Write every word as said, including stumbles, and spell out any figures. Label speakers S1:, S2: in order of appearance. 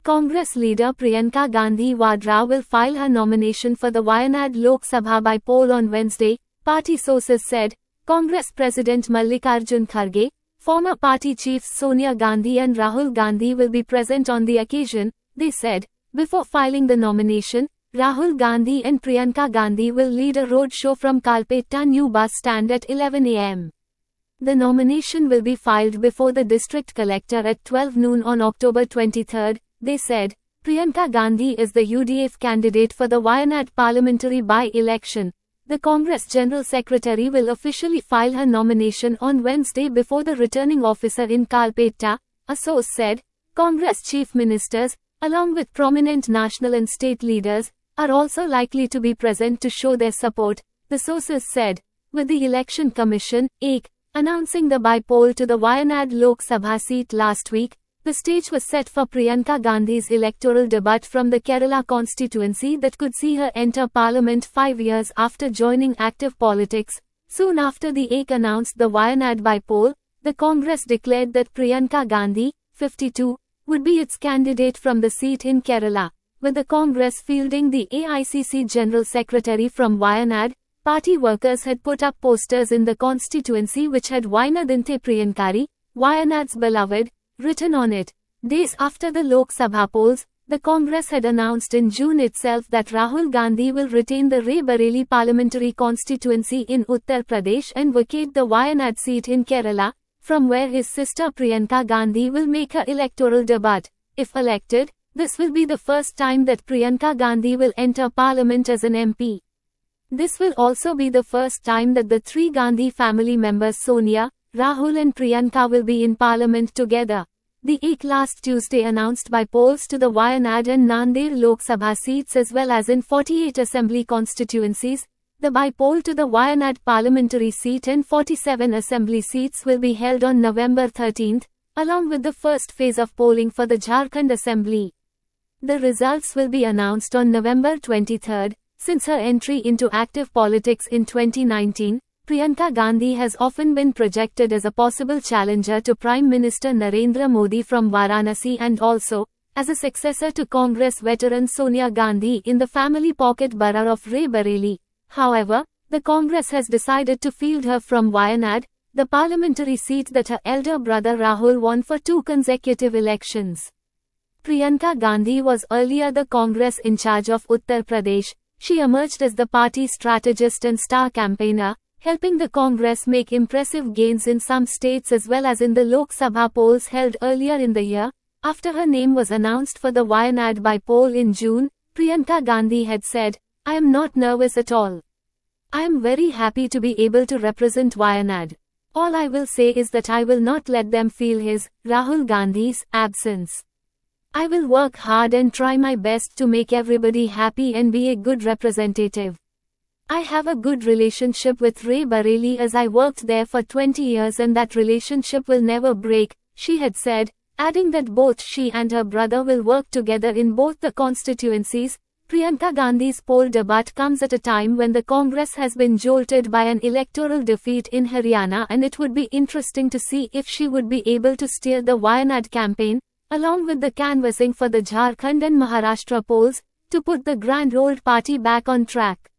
S1: Congress leader Priyanka Gandhi Vadra will file her nomination for the Wayanad Lok Sabha by poll on Wednesday, party sources said. Congress President Mallikarjun Kharge, former party chiefs Sonia Gandhi and Rahul Gandhi will be present on the occasion, they said. Before filing the nomination, Rahul Gandhi and Priyanka Gandhi will lead a road show from Kalpetta New Bus Stand at eleven a m The nomination will be filed before the district collector at twelve noon on October twenty-third, they said. Priyanka Gandhi is the U D F candidate for the Wayanad parliamentary by-election. The Congress General Secretary will officially file her nomination on Wednesday before the returning officer in Kalpetta, a source said. Congress chief ministers, along with prominent national and state leaders, are also likely to be present to show their support, the sources said. With the Election Commission, A C, announcing the by-poll to the Wayanad Lok Sabha seat last week, the stage was set for Priyanka Gandhi's electoral debut from the Kerala constituency that could see her enter parliament five years after joining active politics. Soon after the A C announced the Wayanad by-poll, the Congress declared that Priyanka Gandhi, fifty-two, would be its candidate from the seat in Kerala. With the Congress fielding the A I C C General Secretary from Wayanad, party workers had put up posters in the constituency which had Wayanadinte Priyankari, Wayanad's beloved, written on it. Days after the Lok Sabha polls, the Congress had announced in June itself that Rahul Gandhi will retain the Rae-Bareli parliamentary constituency in Uttar Pradesh and vacate the Wayanad seat in Kerala, from where his sister Priyanka Gandhi will make her electoral debut. If elected, this will be the first time that Priyanka Gandhi will enter parliament as an M P. This will also be the first time that the three Gandhi family members Sonia, Rahul and Priyanka will be in parliament together. The A C last Tuesday announced by polls to the Wayanad and Nanded Lok Sabha seats as well as in forty-eight assembly constituencies. The by-poll to the Wayanad parliamentary seat and forty-seven assembly seats will be held on November thirteenth, along with the first phase of polling for the Jharkhand assembly. The results will be announced on November twenty-third. Since her entry into active politics in twenty nineteen, Priyanka Gandhi has often been projected as a possible challenger to Prime Minister Narendra Modi from Varanasi and also as a successor to Congress veteran Sonia Gandhi in the family pocket borough of Rae-Bareli. However, the Congress has decided to field her from Wayanad, the parliamentary seat that her elder brother Rahul won for two consecutive elections. Priyanka Gandhi was earlier the Congress in charge of Uttar Pradesh. She emerged as the party strategist and star campaigner, helping the Congress make impressive gains in some states as well as in the Lok Sabha polls held earlier in the year. After her name was announced for the Wayanad by-poll in June, Priyanka Gandhi had said, "I am not nervous at all. I am very happy to be able to represent Wayanad. All I will say is that I will not let them feel his, Rahul Gandhi's, absence. I will work hard and try my best to make everybody happy and be a good representative. I have a good relationship with Rae-Bareli as I worked there for twenty years and that relationship will never break," she had said, adding that both she and her brother will work together in both the constituencies. Priyanka Gandhi's poll debut comes at a time when the Congress has been jolted by an electoral defeat in Haryana and it would be interesting to see if she would be able to steer the Wayanad campaign, along with the canvassing for the Jharkhand and Maharashtra polls, to put the grand old party back on track.